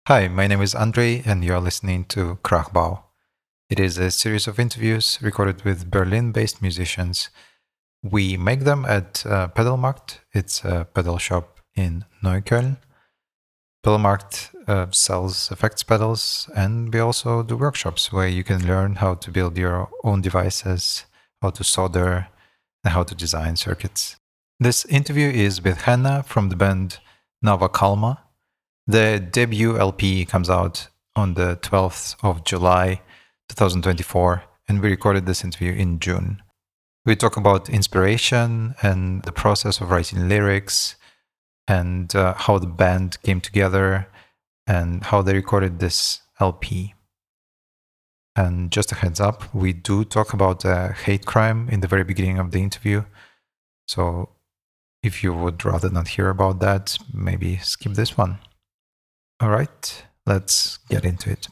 Hi, my name is Andrei, and you're listening to Krachbau. It is a series of interviews recorded with Berlin based musicians. We make them at Pedalmarkt. It's a pedal shop in Neukölln. Pedalmarkt sells effects pedals, and we also do workshops where you can learn how to build your own devices, how to solder, and how to design circuits. This interview is with Hannah from the band Nova Kalma. The debut LP comes out on the 12th of July 2024, and we recorded this interview in June. We talk about inspiration and the process of writing lyrics and how the band came together and how they recorded this LP. And just a heads up, we do talk about a hate crime in the very beginning of the interview. So if you would rather not hear about that, maybe skip this one. All right, let's get into it.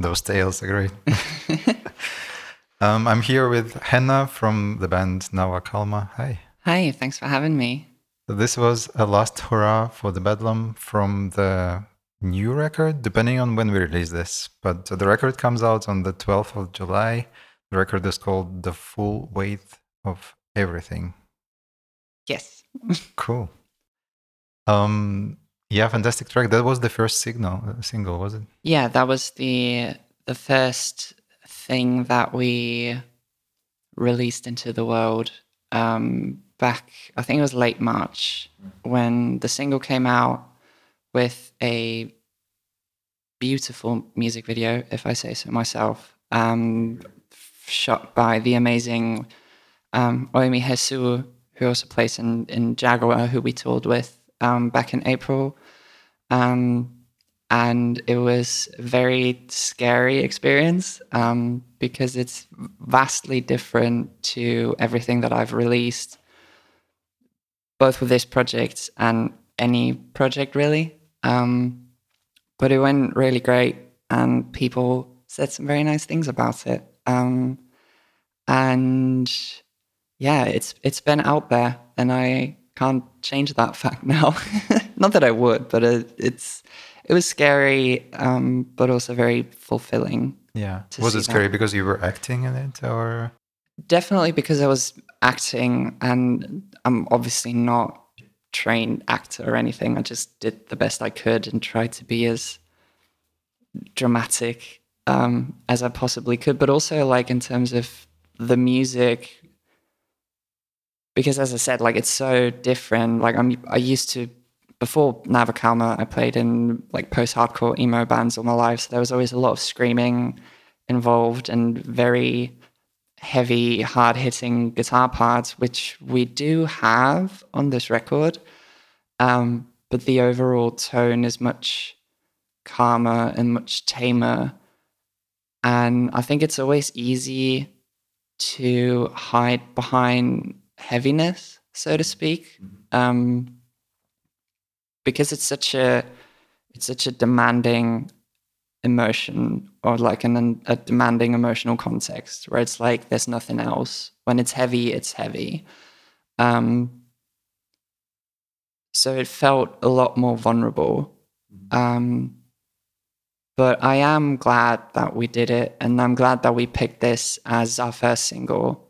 Those tales are great. I'm here with Henna from the band Nawa Kalma. Hi. Hi, thanks for having me. So this was a last hurrah for the Bedlam from the new record, depending on when we release this. But the record comes out on the 12th of July. The record is called The Full Weight of Everything. Yes. Cool. Yeah, fantastic track. That was the first single, was it? Yeah, that was the first thing that we released into the world back, I think it was late March, when the single came out with a beautiful music video, if I say so myself, shot by the amazing Oimi Hesu, who also plays in Jaguar, who we toured with back in April. And it was a very scary experience because it's vastly different to everything that I've released, both with this project and any project really. But it went really great, and people said some very nice things about it. And yeah, it's been out there, and I can't change that fact now. Not that I would, but it was scary, but also very fulfilling. Yeah. Was it scary because you were acting in it, or? Definitely because I was acting, and I'm obviously not a trained actor or anything. I just did the best I could and tried to be as dramatic as I possibly could, but also like in terms of the music, because as I said, like it's so different. Like I used to, before Nawa Kalma, I played in like post-hardcore emo bands all my life, so there was always a lot of screaming involved and very heavy, hard-hitting guitar parts, which we do have on this record. But the overall tone is much calmer and much tamer. And I think it's always easy to hide behind heaviness, so to speak, because it's such a demanding emotion, or like a demanding emotional context where it's like there's nothing else. When it's heavy, it's heavy. So it felt a lot more vulnerable. But I am glad that we did it, and I'm glad that we picked this as our first single,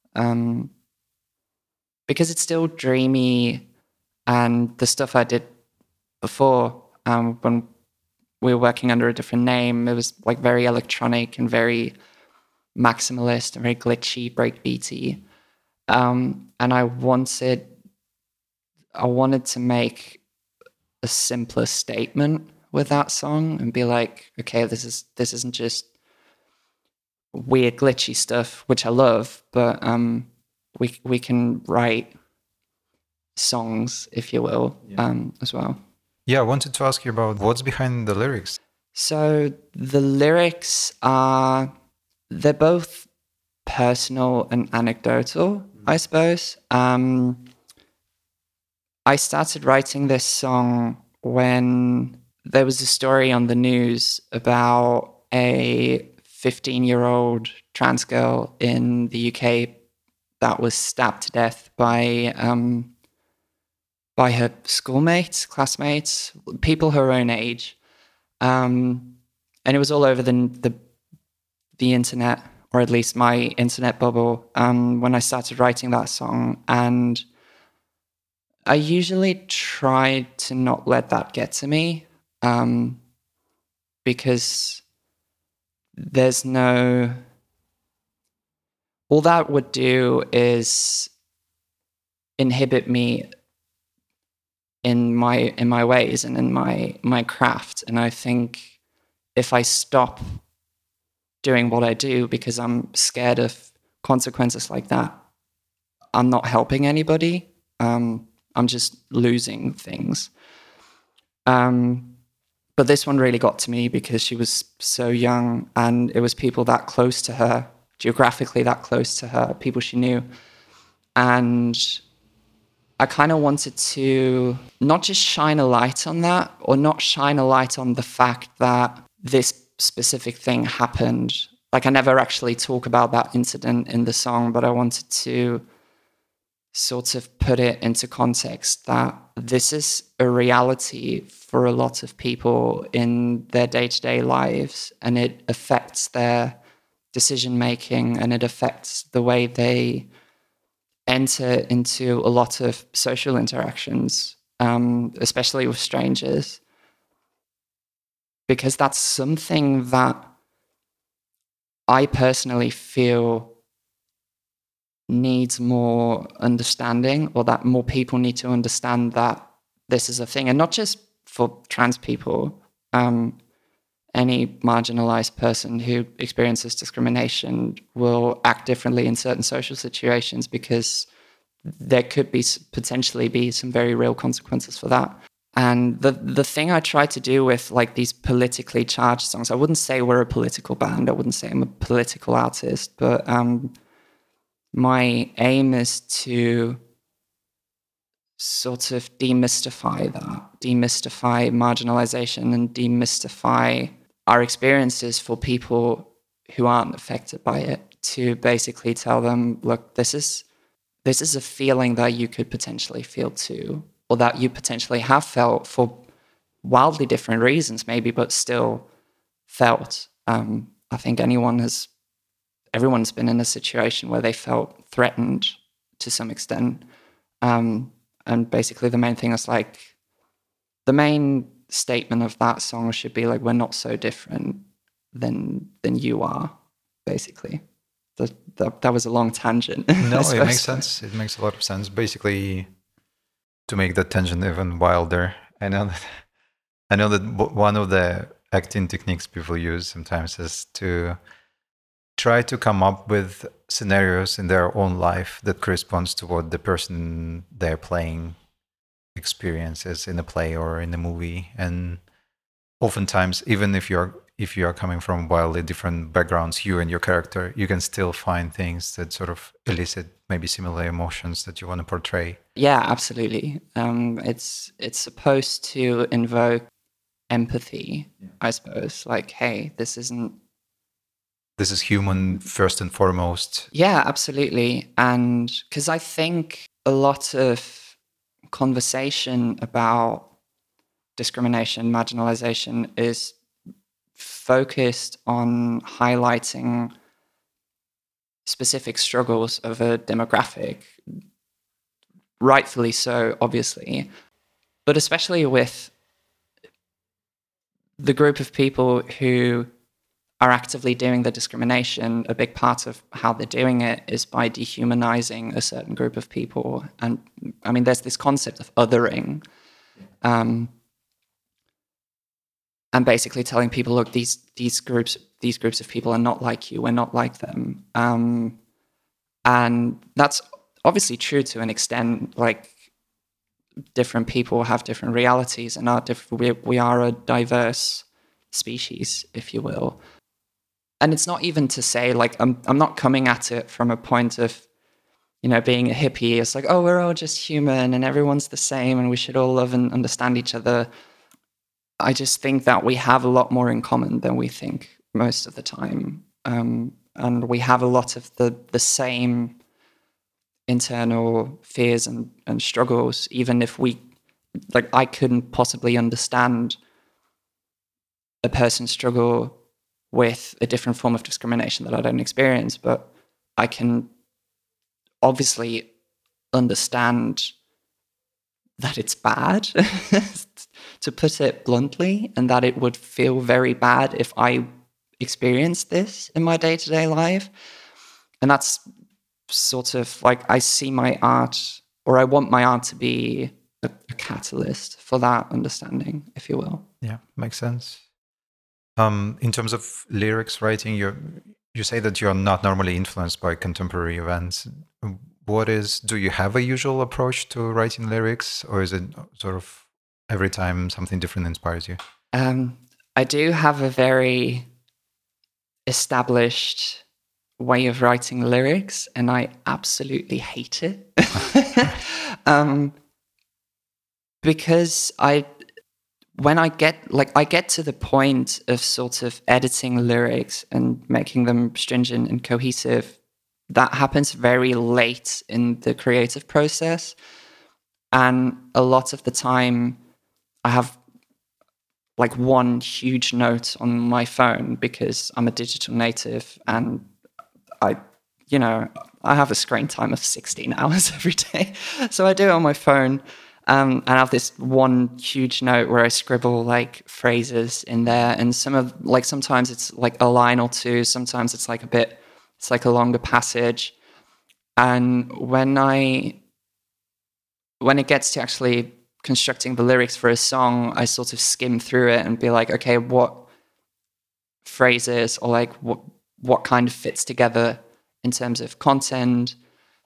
because it's still dreamy, and the stuff I did before, when we were working under a different name, it was like very electronic and very maximalist and very glitchy, breakbeaty. And I wanted to make a simpler statement with that song and be like, okay, this isn't just weird glitchy stuff, which I love, but we can write songs, if you will, as well. Yeah, I wanted to ask you about what's behind the lyrics. So the lyrics they're both personal and anecdotal, I suppose. I started writing this song when there was a story on the news about a 15-year-old trans girl in the UK that was stabbed to death by her schoolmates, classmates, people her own age. And it was all over the internet, or at least my internet bubble, when I started writing that song. And I usually try to not let that get to me, because there's no... all that would do is inhibit me in my ways and in my craft. And I think if I stop doing what I do because I'm scared of consequences like that, I'm not helping anybody. I'm just losing things. But this one really got to me because she was so young, and it was people that close to her, geographically that close to her, people she knew. And I kind of wanted to not just shine a light on that, or not shine a light on the fact that this specific thing happened. Like I never actually talk about that incident in the song, but I wanted to sort of put it into context that this is a reality for a lot of people in their day-to-day lives, and it affects their decision making, and it affects the way they enter into a lot of social interactions, especially with strangers, because that's something that I personally feel needs more understanding, or that more people need to understand that this is a thing, and not just for trans people. Any marginalized person who experiences discrimination will act differently in certain social situations because there could be potentially be some very real consequences for that. And the thing I try to do with like these politically charged songs, I wouldn't say we're a political band, I wouldn't say I'm a political artist, but my aim is to sort of demystify marginalization, and demystify our experiences for people who aren't affected by it, to basically tell them, look, this is a feeling that you could potentially feel too, or that you potentially have felt for wildly different reasons maybe, but still felt. I think everyone's been in a situation where they felt threatened to some extent. And basically the main thing is like, the main statement of that song should be like, we're not so different than you are, basically. That was a long tangent. No, it makes sense. It makes a lot of sense. Basically, to make that tangent even wilder, I know that one of the acting techniques people use sometimes is to try to come up with scenarios in their own life that corresponds to what the person they're playing experiences in a play or in a movie. And oftentimes, even if you are coming from wildly different backgrounds, you and your character, you can still find things that sort of elicit maybe similar emotions that you want to portray. Yeah, absolutely. It's supposed to invoke empathy, I suppose. Like, hey, this is human first and foremost. Yeah, absolutely. And because I think a lot of conversation about discrimination, marginalization is focused on highlighting specific struggles of a demographic, rightfully so, obviously, but especially with the group of people who are actively doing the discrimination. A big part of how they're doing it is by dehumanizing a certain group of people. And I mean, there's this concept of othering, and basically telling people, look, these groups of people are not like you. We're not like them. And that's obviously true to an extent. Like, different people have different realities, and we are a diverse species, if you will. And it's not even to say, like, I'm not coming at it from a point of, being a hippie. It's like, oh, we're all just human and everyone's the same and we should all love and understand each other. I just think that we have a lot more in common than we think most of the time. And we have a lot of the same internal fears and struggles, even if I couldn't possibly understand a person's struggle with a different form of discrimination that I don't experience, but I can obviously understand that it's bad, to put it bluntly, and that it would feel very bad if I experienced this in my day-to-day life. And that's sort of like, I see my art, or I want my art to be a catalyst for that understanding, if you will. Yeah, makes sense. In terms of lyrics writing, you say that you're not normally influenced by contemporary events. Do you have a usual approach to writing lyrics, or is it sort of every time something different inspires you? I do have a very established way of writing lyrics, and I absolutely hate it. Because when I get to the point of sort of editing lyrics and making them stringent and cohesive, that happens very late in the creative process. And a lot of the time I have like one huge note on my phone because I'm a digital native and I, I have a screen time of 16 hours every day. So I do it on my phone. And I have this one huge note where I scribble like phrases in there. And sometimes it's like a line or two. Sometimes it's like a longer passage. And when it gets to actually constructing the lyrics for a song, I sort of skim through it and be like, okay, what phrases or like what kind of fits together in terms of content,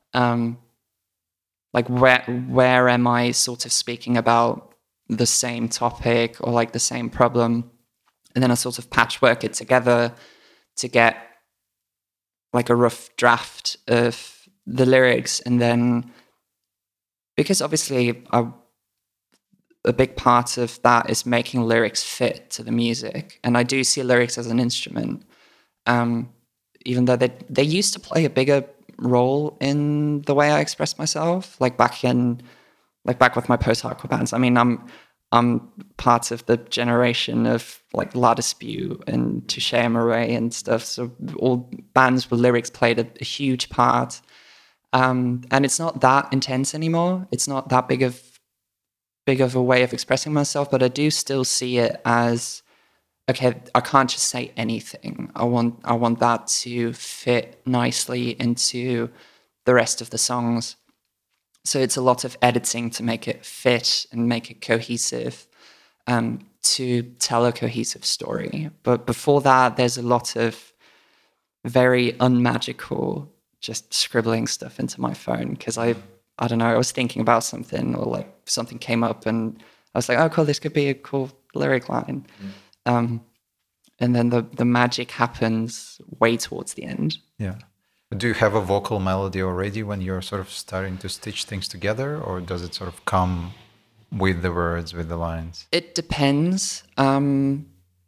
like where am I sort of speaking about the same topic or like the same problem, and then I sort of patchwork it together to get like a rough draft of the lyrics. And then, because obviously a big part of that is making lyrics fit to the music, and I do see lyrics as an instrument, even though they used to play a bigger role in the way I express myself, like back with my post-hardcore bands. I mean, I'm part of the generation of like La Dispute and Touche Amore and stuff. So all bands where lyrics played a huge part. And it's not that intense anymore. It's not that big of a way of expressing myself, but I do still see it as, okay, I can't just say anything. I want that to fit nicely into the rest of the songs. So it's a lot of editing to make it fit and make it cohesive, to tell a cohesive story. But before that, there's a lot of very unmagical, just scribbling stuff into my phone because I don't know, I was thinking about something or like something came up and I was like, oh, cool, this could be a cool lyric line. And then the magic happens way towards the end. Yeah. Do you have a vocal melody already when you're sort of starting to stitch things together, or does it sort of come with the words, with the lines? It depends. I'm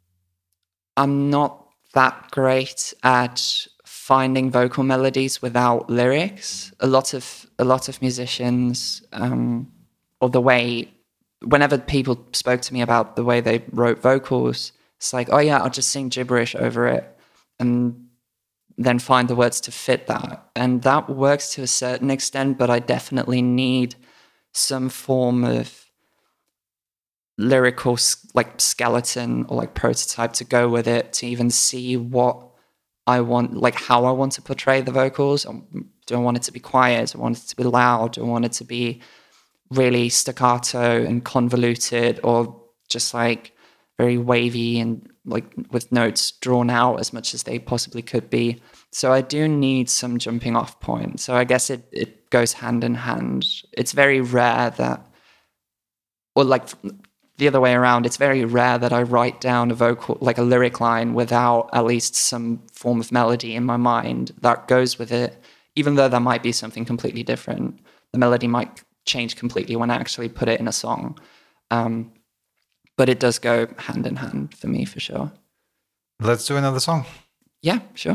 not that great at finding vocal melodies without lyrics. A lot of musicians, or the way, whenever people spoke to me about the way they wrote vocals, it's like, oh yeah, I'll just sing gibberish over it and then find the words to fit that. And that works to a certain extent, but I definitely need some form of lyrical like skeleton or like prototype to go with it to even see what I want, like how I want to portray the vocals. Do I want it to be quiet? Do I want it to be loud? Do I want it to be really staccato and convoluted, or just like very wavy and like with notes drawn out as much as they possibly could be? So I do need some jumping off point. So I guess it goes hand in hand. It's very rare that, or like the other way around, it's very rare that I write down a vocal, like a lyric line, without at least some form of melody in my mind that goes with it, even though that might be something completely different. The melody might change completely when I actually put it in a song. But it does go hand in hand for me, for sure. Let's do another song. Yeah, sure.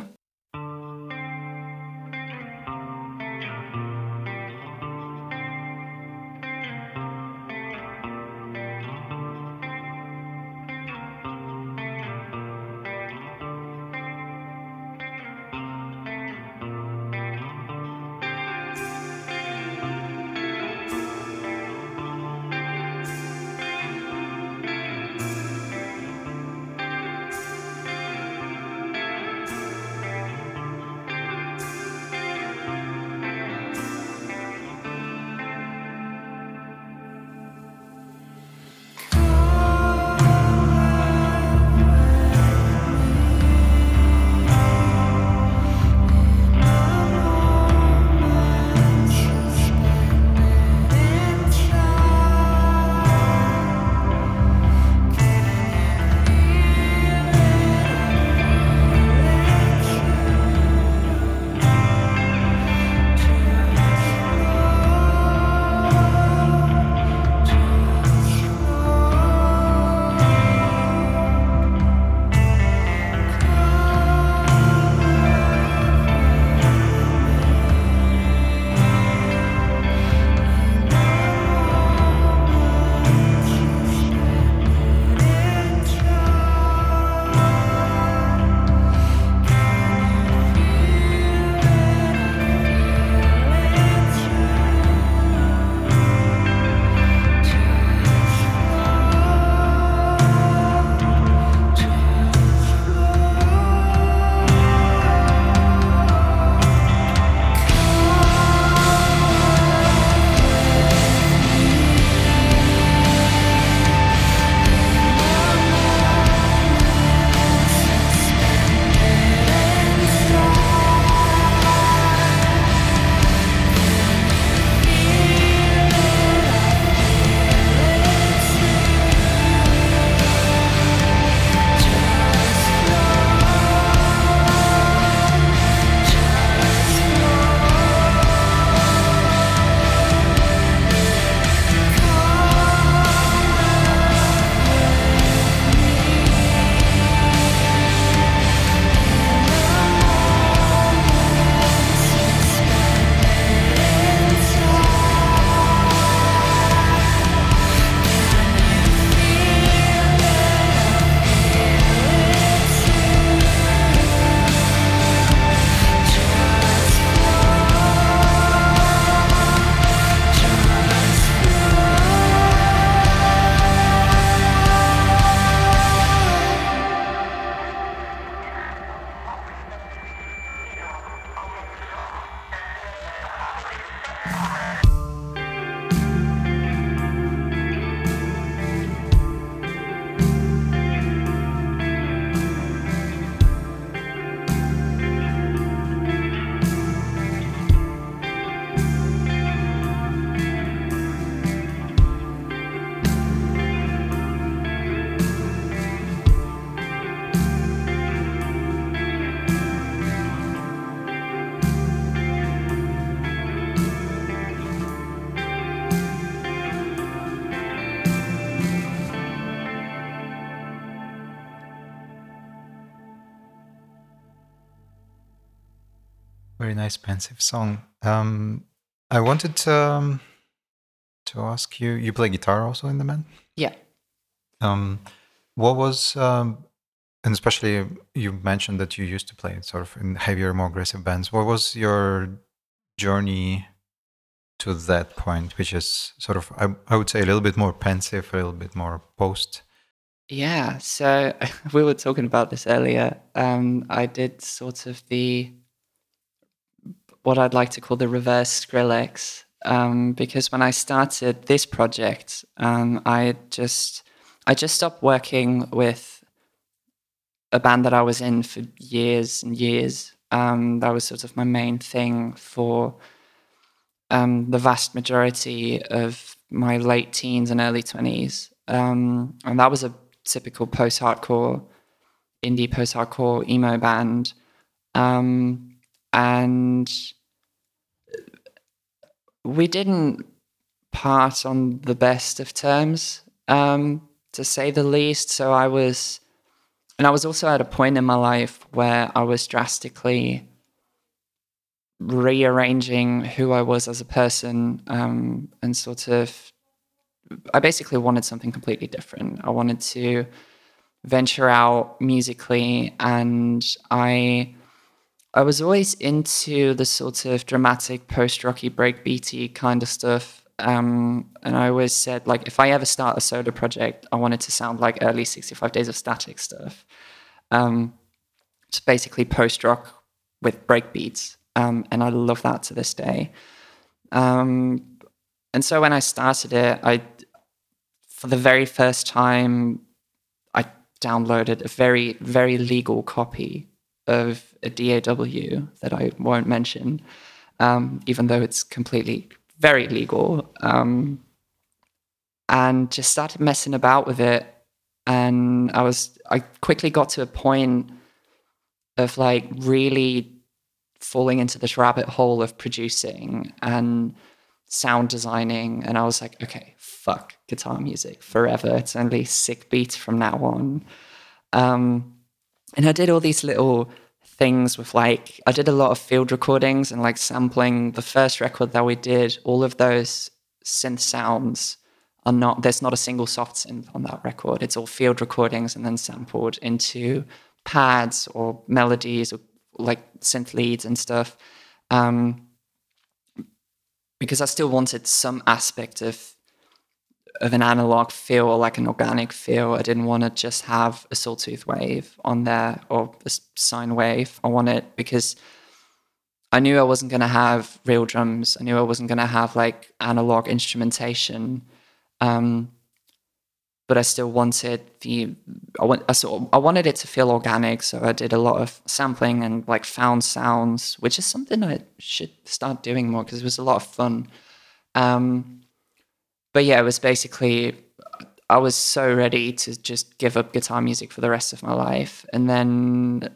Very nice, pensive song. I wanted to ask you. You play guitar also in the band. Yeah. What was and especially you mentioned that you used to play sort of in heavier, more aggressive bands. What was your journey to that point, which is sort of I would say a little bit more pensive, a little bit more post? Yeah. So we were talking about this earlier. I did sort of what I'd like to call the reverse Skrillex, because when I started this project, I just stopped working with a band that I was in for years and years. That was sort of my main thing for the vast majority of my late teens and early 20s. And that was a typical post-hardcore, indie post-hardcore emo band. And we didn't part on the best of terms, to say the least. So I was also at a point in my life where I was drastically rearranging who I was as a person, and sort of, I basically wanted something completely different. I wanted to venture out musically, and I was always into the sort of dramatic post-rocky breakbeaty kind of stuff. And I always said, like, if I ever start a solo project, I want it to sound like early 65 Days of Static stuff. It's basically post-rock with breakbeats. And I love that to this day. And so when I started it, for the very first time, I downloaded a very, very legal copy of a DAW that I won't mention, even though it's completely very legal, and just started messing about with it. And I quickly got to a point of like really falling into this rabbit hole of producing and sound designing. And I was like, okay, fuck guitar music forever. It's only sick beats from now on. And I did all these little things with like, I did a lot of field recordings and like sampling. The first record that we did, all of those synth sounds are not, there's not a single soft synth on that record. It's all field recordings and then sampled into pads or melodies or like synth leads and stuff. Because I still wanted some aspect of an analog feel or like an organic feel. I didn't want to just have a sawtooth wave on there or a sine wave. I wanted, because I knew I wasn't going to have real drums. I knew I wasn't going to have like analog instrumentation. But I still wanted I wanted it to feel organic. So I did a lot of sampling and like found sounds, which is something I should start doing more because it was a lot of fun. But yeah, it was basically, I was so ready to just give up guitar music for the rest of my life. And then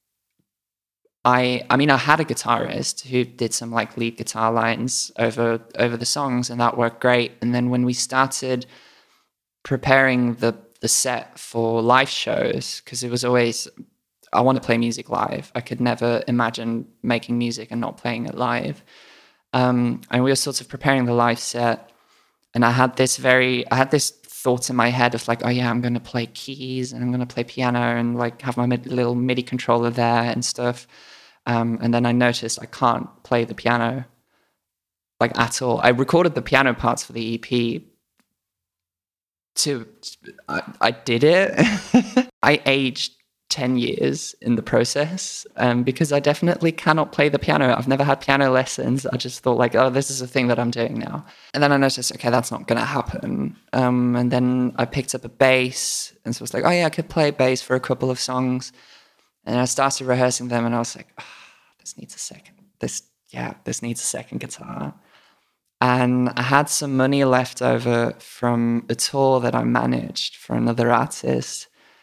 I mean, I had a guitarist who did some like lead guitar lines over the songs, and that worked great. And then when we started preparing the set for live shows, because it was always, I want to play music live. I could never imagine making music and not playing it live. And we were sort of preparing the live set. And I had this thought in my head of like, oh yeah, I'm going to play keys and I'm going to play piano and like have my little MIDI controller there and stuff. And then I noticed I can't play the piano like at all. I recorded the piano parts for the EP. I did it. I aged 10 years in the process, because I definitely cannot play the piano. I've never had piano lessons. I just thought like, oh, this is a thing that I'm doing now. And then I noticed, okay, that's not going to happen. And then I picked up a bass, and so I was like, oh yeah, I could play bass for a couple of songs. And I started rehearsing them, and I was like, oh, this needs a second. This needs a second guitar. And I had some money left over from a tour that I managed for another artist.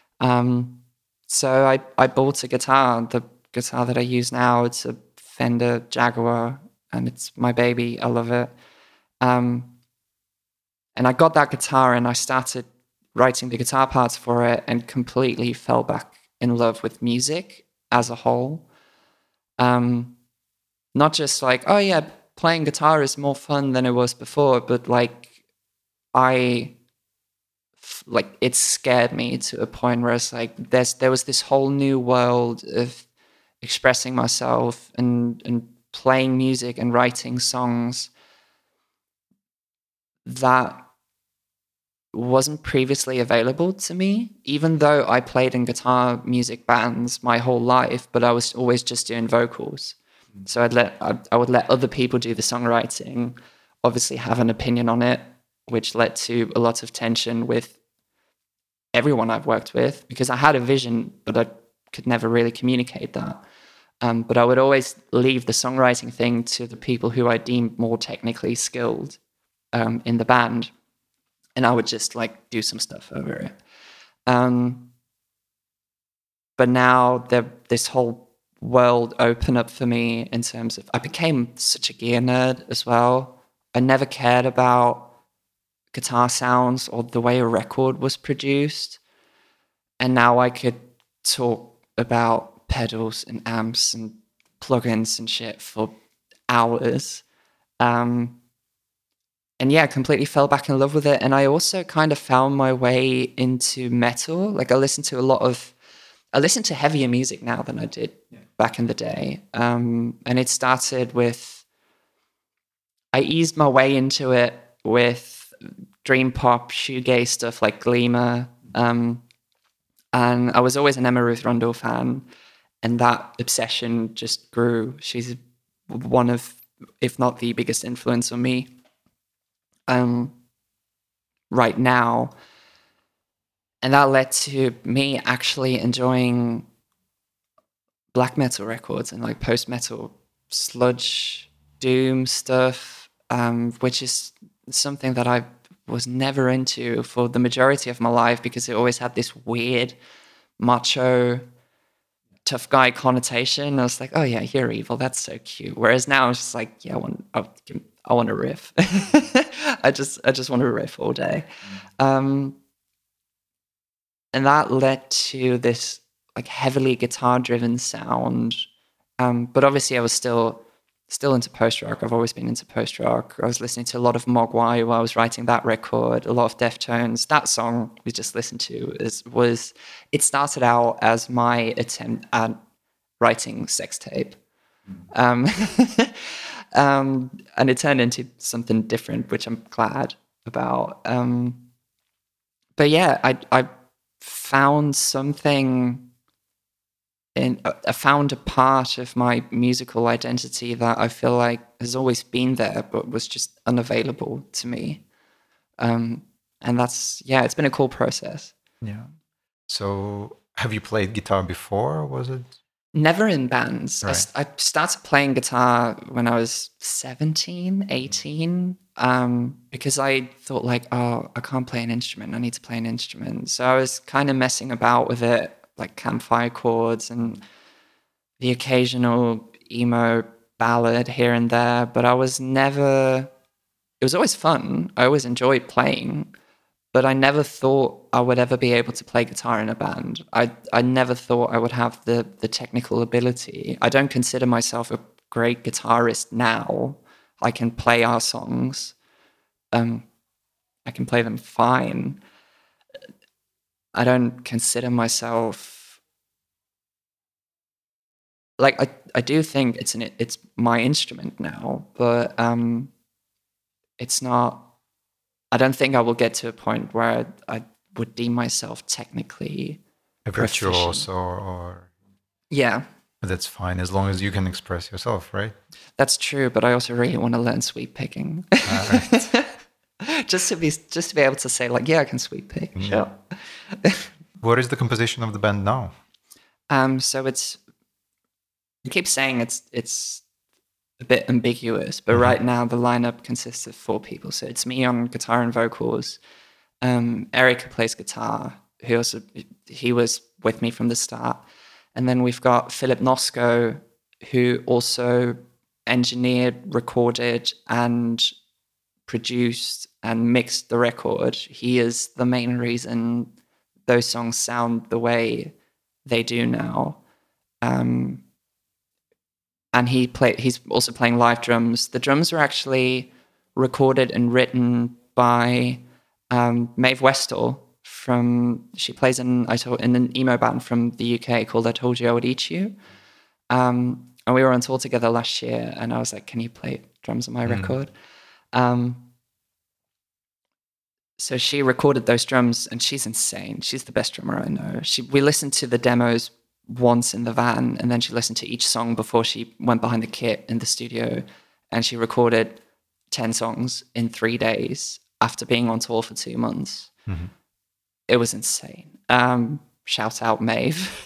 So I bought a guitar, the guitar that I use now. It's a Fender Jaguar, and it's my baby. I love it. And I got that guitar, and I started writing the guitar parts for it, and completely fell back in love with music as a whole. not just like, oh yeah, playing guitar is more fun than it was before, but like it scared me to a point where it's like there was this whole new world of expressing myself and playing music and writing songs that wasn't previously available to me, even though I played in guitar music bands my whole life, but I was always just doing vocals. So I would let other people do the songwriting, obviously have an opinion on it, which led to a lot of tension with everyone I've worked with, because I had a vision, but I could never really communicate that. But I would always leave the songwriting thing to the people who I deemed more technically skilled in the band. And I would just like do some stuff over it. But now this whole world opened up for me in terms of, I became such a gear nerd as well. I never cared about guitar sounds or the way a record was produced. And now I could talk about pedals and amps and plugins and shit for hours. And yeah, completely fell back in love with it. And I also kind of found my way into metal. Like I listen to heavier music now than I did back in the day. And it started with, I eased my way into it with dream pop, shoegaze stuff like Gleamer. And I was always an Emma Ruth Rundle fan. And that obsession just grew. She's one of, if not the biggest influence on me right now. And that led to me actually enjoying black metal records and like post-metal sludge doom stuff, which is something that I was never into for the majority of my life, because it always had this weird macho tough guy connotation. I was like, oh yeah, you're evil, that's so cute. Whereas now it's just like, yeah, I want to riff. I just want to riff all day. And that led to this like heavily guitar driven sound. But obviously I was still into post rock. I've always been into post rock. I was listening to a lot of Mogwai while I was writing that record, a lot of Deftones. That song we just listened to it started out as my attempt at writing sex tape. And it turned into something different, which I'm glad about. But yeah, I found something I found a part of my musical identity that I feel like has always been there, but was just unavailable to me. And it's been a cool process. Yeah. So have you played guitar before, was it? Never in bands. Right. I started playing guitar when I was 17, 18, because I thought like, oh, I can't play an instrument. I need to play an instrument. So I was kind of messing about with it, like campfire chords and the occasional emo ballad here and there. But it was always fun. I always enjoyed playing. But I never thought I would ever be able to play guitar in a band. I never thought I would have the technical ability. I don't consider myself a great guitarist now. I can play our songs. I can play them fine. I don't consider myself like I do think it's my instrument now, but it's not. I don't think I will get to a point where I would deem myself technically A virtuoso or yeah. That's fine as long as you can express yourself, right? That's true, but I also really want to learn sweep picking. Right. just to be able to say like, yeah, I can sweep pick. Yeah. Sure. What is the composition of the band now? So I keep saying it's a bit ambiguous, but right now the lineup consists of 4 people. So it's me on guitar and vocals. Eric, who plays guitar, he was with me from the start. And then we've got Philip Nosko, who also engineered, recorded, and produced and mixed the record. He is the main reason those songs sound the way they do now. and he's also playing live drums. The drums were actually recorded and written by Maeve Westall. She plays in an emo band from the UK called I Told You I Would Eat You. And we were on tour together last year, and I was like, can you play drums on my record? So she recorded those drums, and she's insane. She's the best drummer I know. We listened to the demos once in the van, and then she listened to each song before she went behind the kit in the studio, and she recorded 10 songs in 3 days after being on tour for 2 months. Mm-hmm. It was insane. Shout out Maeve.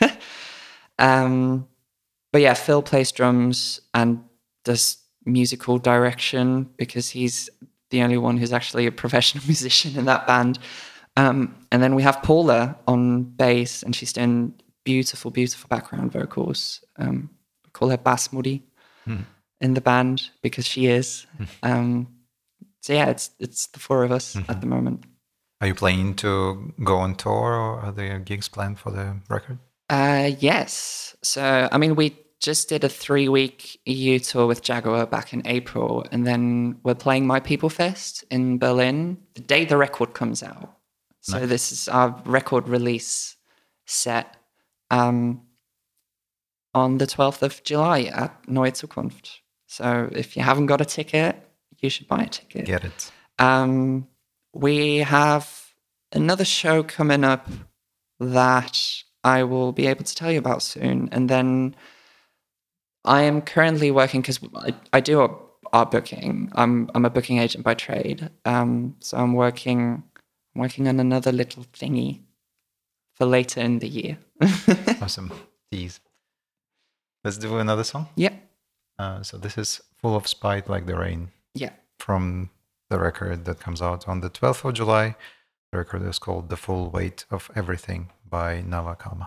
But yeah, Phil plays drums and does musical direction because he's the only one who's actually a professional musician in that band. And then we have Paula on bass, and she's doing beautiful, beautiful background vocals. We call her Bass Moody in the band because she is. So yeah, it's the four of us at the moment. Are you planning to go on tour, or are there gigs planned for the record? Yes. So, I mean, we just did a 3-week EU tour with Jaguar back in April, and then we're playing My People Fest in Berlin the day the record comes out. So nice. This is our record release set on the 12th of July at Neue Zukunft. So if you haven't got a ticket, you should buy a ticket. Get it. We have another show coming up that I will be able to tell you about soon. And then I am currently working, because I do art booking. I'm a booking agent by trade. So I'm working on another little thingy for later in the year. Awesome. Tease. Let's do another song? Yeah. So this is Full of Spite Like the Rain. Yeah. From the record that comes out on the 12th of July. The record is called The Full Weight of Everything by Nava Kalma.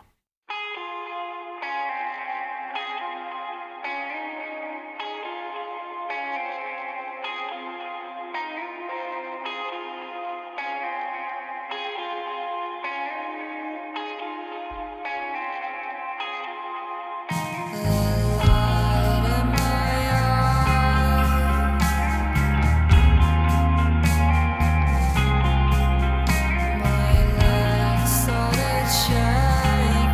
My legs started shaking.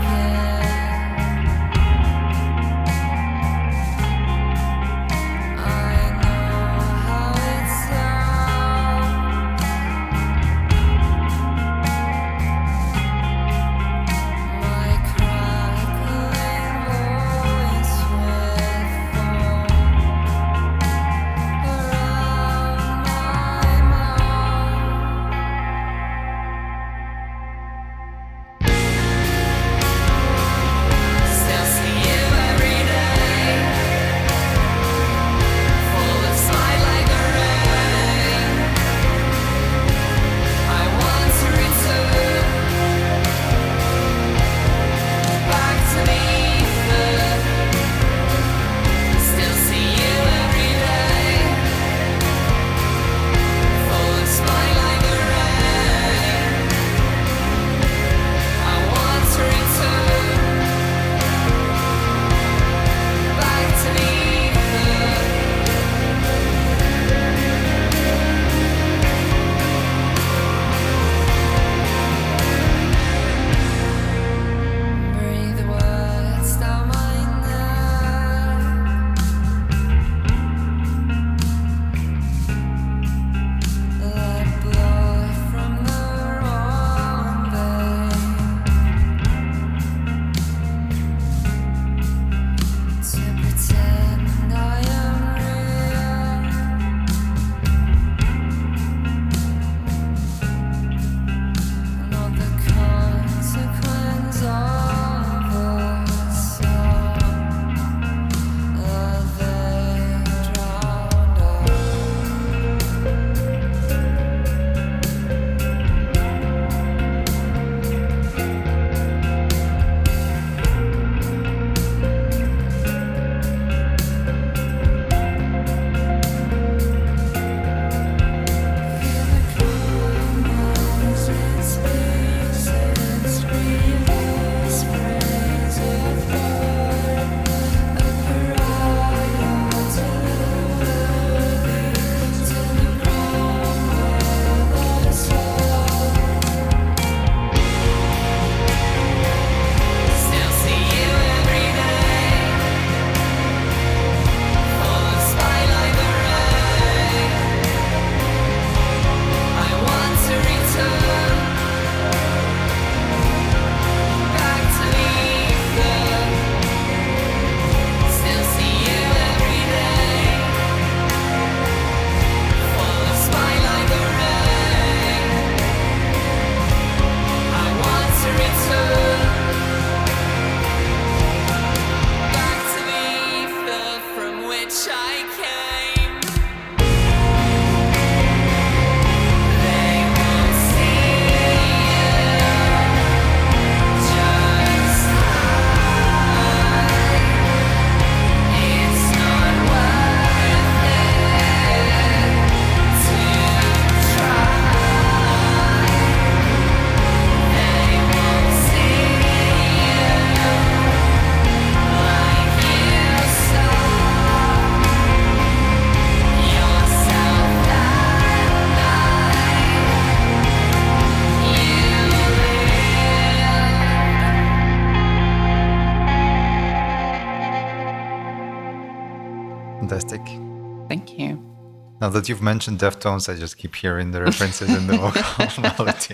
fantastic. Thank you. Now that you've mentioned Deftones, I just keep hearing the references in the vocal melody.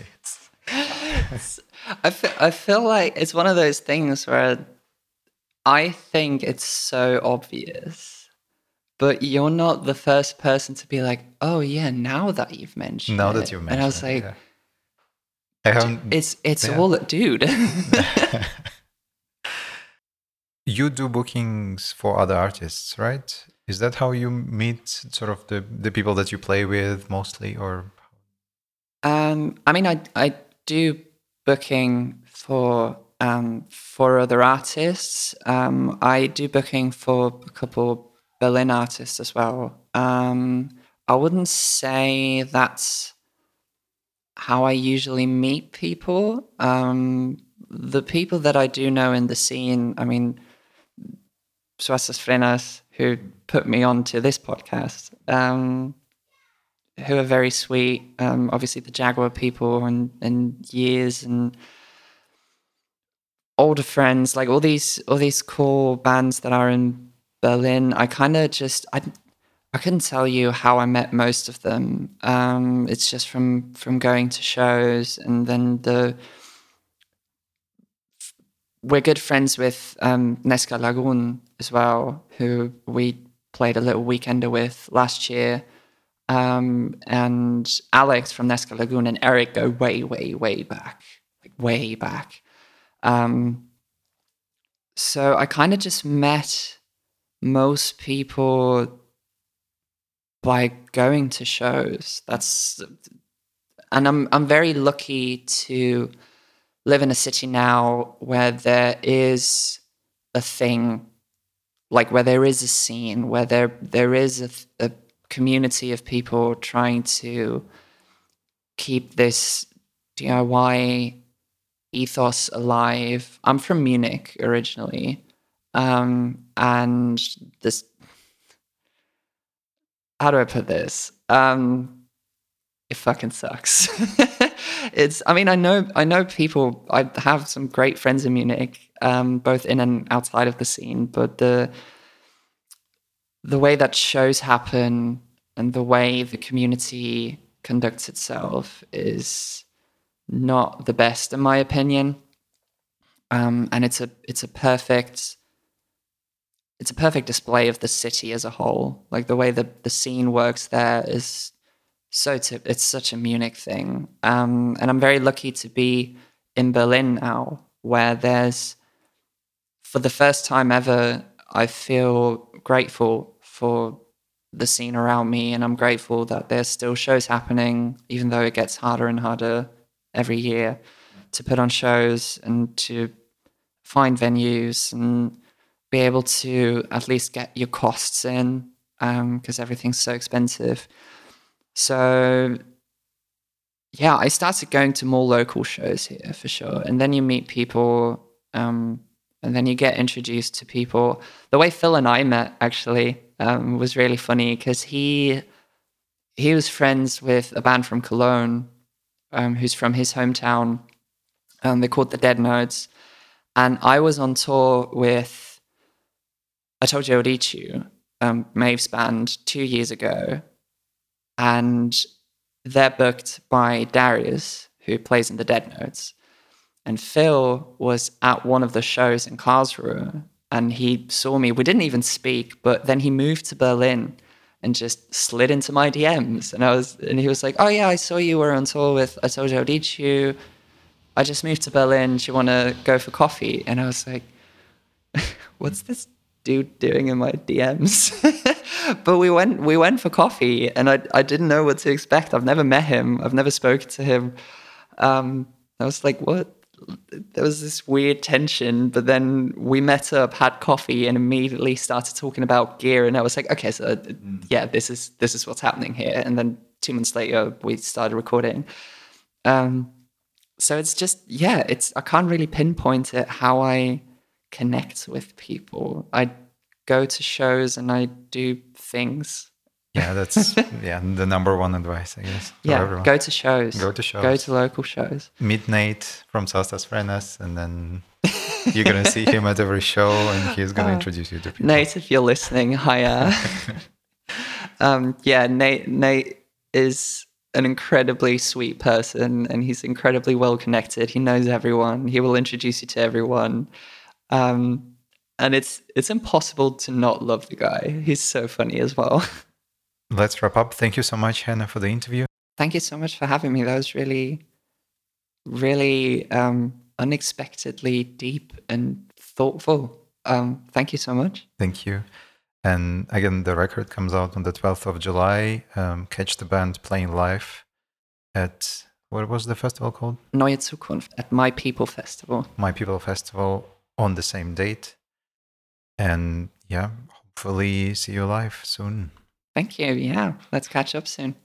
I feel like it's one of those things where I think it's so obvious, but you're not the first person to be like, "Oh yeah, now that you've mentioned Now it." that you've mentioned and I was it, like, yeah. I haven't, "It's yeah. all, dude." You do bookings for other artists, right? Is that how you meet sort of the people that you play with mostly, or? I mean, I do booking for other artists. I do booking for a couple Berlin artists as well. I wouldn't say that's how I usually meet people. The people that I do know in the scene, I mean, Suasas Frenas, who put me on to this podcast, who are very sweet. Obviously, the Jaguar people and Years and older friends, like all these cool bands that are in Berlin. I kind of just I couldn't tell you how I met most of them. It's just from going to shows, and then we're good friends with Nesca Lagoon as well, who we played a little weekender with last year. And Alex from Nesca Lagoon and Eric go way, way, way back, like way back. So I kind of just met most people by going to shows. And I'm very lucky to live in a city now where there is a thing, like where there is a scene, where there is a community of people trying to keep this DIY ethos alive. I'm from Munich originally, and this, how do I put this? It fucking sucks. I mean, I know people. I have some great friends in Munich, both in and outside of the scene. But the way that shows happen and the way the community conducts itself is not the best, in my opinion. And it's a perfect display of the city as a whole. Like the way the scene works there is it's such a Munich thing. And I'm very lucky to be in Berlin now, where there's, for the first time ever, I feel grateful for the scene around me, and I'm grateful that there's still shows happening, even though it gets harder and harder every year to put on shows and to find venues and be able to at least get your costs in, because everything's so expensive. So yeah, I started going to more local shows here for sure. And then you meet people, and then you get introduced to people. The way Phil and I met actually was really funny, because he was friends with a band from Cologne, who's from his hometown. They're called the Dead Notes. And I was on tour with Atojo Richu, Maeve's band, 2 years ago. And they're booked by Darius, who plays in the Dead Notes. And Phil was at one of the shows in Karlsruhe, and he saw me. We didn't even speak, but then he moved to Berlin and just slid into my DMs. And he was like, "Oh yeah, I saw you were on tour with Atojo Richu. I just moved to Berlin. Do you want to go for coffee?" And I was like, "What's this dude doing in my DMs?" But we went for coffee, and I didn't know what to expect. I've never met him. I've never spoken to him. I was like, what? There was this weird tension, but then we met up, had coffee, and immediately started talking about gear. And I was like, okay, so yeah, this is what's happening here. And then 2 months later, we started recording. So it's just, yeah, I can't really pinpoint it how I connect with people. I go to shows and I do things. Yeah, that's the number one advice, I guess. Yeah, everyone. go to shows. Go to shows. Go to local shows. Meet Nate from Saustas Frenas, and then You're gonna see him at every show, and he's gonna introduce you to people. Nate, if you're listening, hiya. Yeah, Nate is an incredibly sweet person, and he's incredibly well connected. He knows everyone. He will introduce you to everyone. And it's impossible to not love the guy. He's so funny as well. Let's wrap up. Thank you so much, Hannah, for the interview. Thank you so much for having me. That was really, really unexpectedly deep and thoughtful. Thank you so much. Thank you. And again, the record comes out on the 12th of July. Catch the band playing live at, what was the festival called? Neue Zukunft at My People Festival. My People Festival on the same date. And yeah, hopefully see you live soon. Thank you. Yeah, let's catch up soon.